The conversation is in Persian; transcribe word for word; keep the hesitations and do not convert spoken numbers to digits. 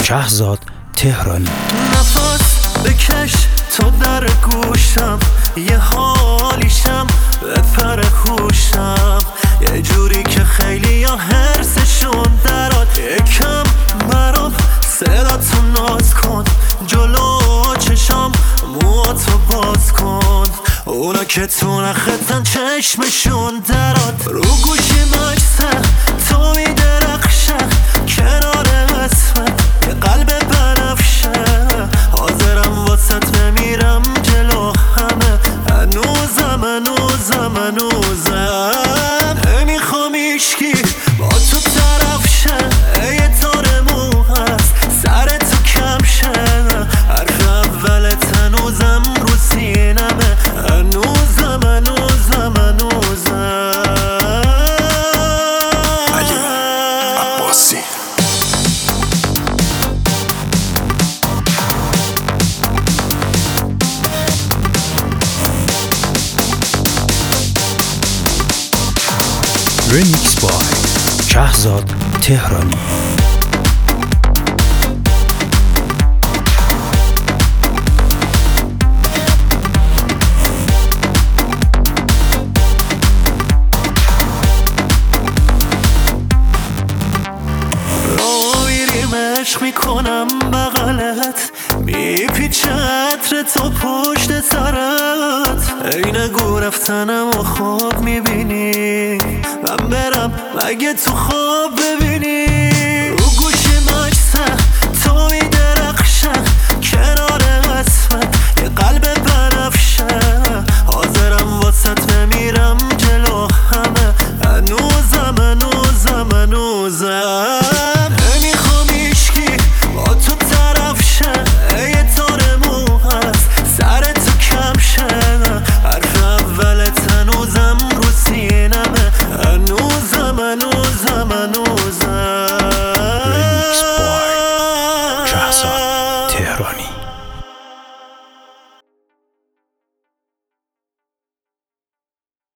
شهرزاد تهرانی. نفس بکش تو در گوشم، یه حالیشم بپر خوشم، یه جوری که خیلی یا هرسشون درات. یکم برام صداتو ناز کن، جلو چشام مواتو باز کن، اونا که تو نختن چشمشون درات. رو گوشی مکسه تو میدرخشه، کنار اسمت یه قلب بنفشه، حاضرم واسط بمیرم جلو همه. هنوزم هنوزم هنوزم نمیخوام ایشکی با تو طرف شه، یه تار مو هست سر تو کم شه، حرف اولت هنوزم رو سینمه. هنوزم هنوزم هنوزم علی عباسی. ریمیکس بای شهرزاد تهرانی. عشق میکنم بغلت، میپیچه عطر تو پشت سرت، ای نگو رفتنم و خواب میبینی، من برم مگه تو خواب ببینی.